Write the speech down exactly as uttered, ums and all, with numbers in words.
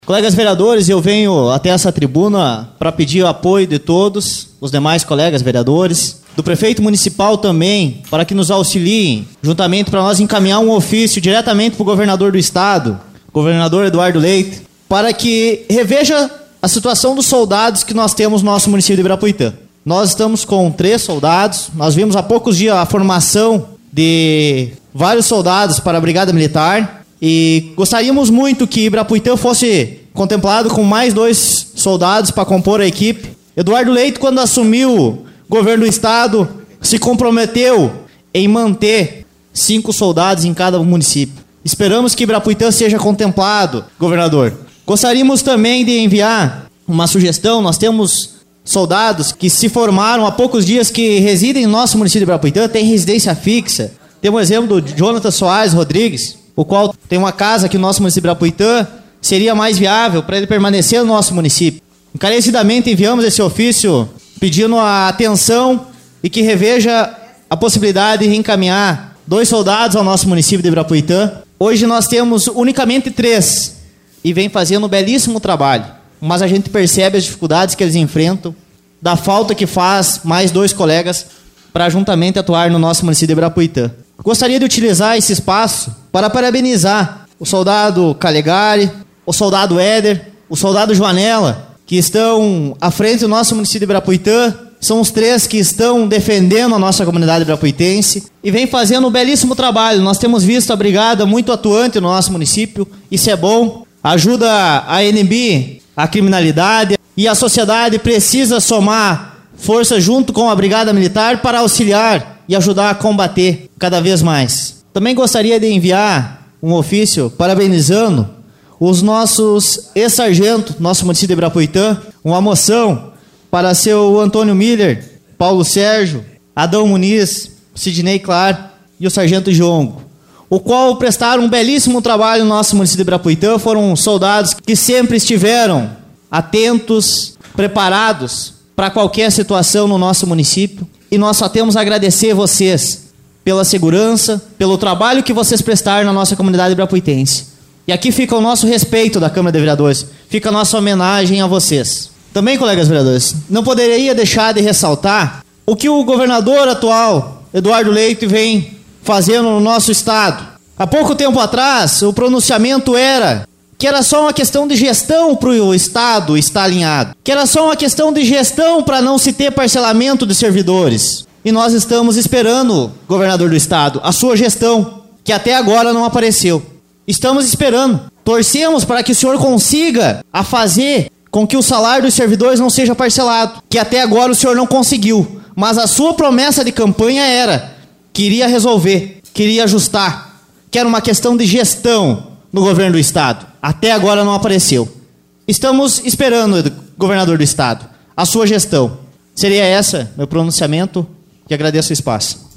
Colegas vereadores, eu venho até essa tribuna para pedir o apoio de todos os demais colegas vereadores, do prefeito municipal também, para que nos auxiliem, juntamente para nós encaminhar um ofício diretamente para o governador do estado, governador Eduardo Leite, para que reveja a situação dos soldados que nós temos no nosso município de Ibirapuitã. Nós estamos com três soldados, nós vimos há poucos dias a formação de vários soldados para a Brigada Militar, e gostaríamos muito que Ibirapuitã fosse contemplado com mais dois soldados para compor a equipe. Eduardo Leite, quando assumiu o governo do estado, se comprometeu em manter cinco soldados em cada município. Esperamos que Ibirapuitã seja contemplado, governador. Gostaríamos também de enviar uma sugestão. Nós temos soldados que se formaram há poucos dias, que residem no nosso município de Ibirapuitã, têm residência fixa. Temos o exemplo do Jonathan Soares Rodrigues, o qual tem uma casa aqui no nosso município de Ibirapuitã. Seria mais viável para ele permanecer no nosso município. Encarecidamente enviamos esse ofício pedindo a atenção e que reveja a possibilidade de reencaminhar dois soldados ao nosso município de Ibirapuitã. Hoje nós temos unicamente três e vem fazendo um belíssimo trabalho, mas a gente percebe as dificuldades que eles enfrentam, da falta que faz mais dois colegas para juntamente atuar no nosso município de Ibirapuitã. Gostaria de utilizar esse espaço para parabenizar o soldado Calegari, o soldado Éder, o soldado Joanela, que estão à frente do nosso município de Ibirapuitã. São os três que estão defendendo a nossa comunidade ibirapuitense e vem fazendo um belíssimo trabalho. Nós temos visto a brigada muito atuante no nosso município, isso é bom, ajuda a inibir a criminalidade, e a sociedade precisa somar força junto com a Brigada Militar para auxiliar e ajudar a combater cada vez mais. Também gostaria de enviar um ofício parabenizando os nossos ex-sargentos, nosso município de Ibirapuitã, uma moção para seu Antônio Miller, Paulo Sérgio, Adão Muniz, Sidney Clar e o sargento Jongo, o qual prestaram um belíssimo trabalho no nosso município de Ibirapuitã. Foram soldados que sempre estiveram atentos, preparados para qualquer situação no nosso município, e nós só temos a agradecer vocês pela segurança, pelo trabalho que vocês prestaram na nossa comunidade ibirapuitense. E aqui fica o nosso respeito da Câmara de Vereadores, fica a nossa homenagem a vocês. Também, colegas vereadores, não poderia deixar de ressaltar o que o governador atual, Eduardo Leite, vem fazendo no nosso estado. Há pouco tempo atrás, o pronunciamento era que era só uma questão de gestão para o estado estar alinhado, que era só uma questão de gestão para não se ter parcelamento de servidores. E nós estamos esperando, governador do estado, a sua gestão, que até agora não apareceu. Estamos esperando, torcemos para que o senhor consiga a fazer com que o salário dos servidores não seja parcelado, que até agora o senhor não conseguiu, mas a sua promessa de campanha era que iria resolver, que iria ajustar, que era uma questão de gestão no governo do estado. Até agora não apareceu. Estamos esperando, governador do estado, a sua gestão. Seria essa meu pronunciamento, que agradeço o espaço.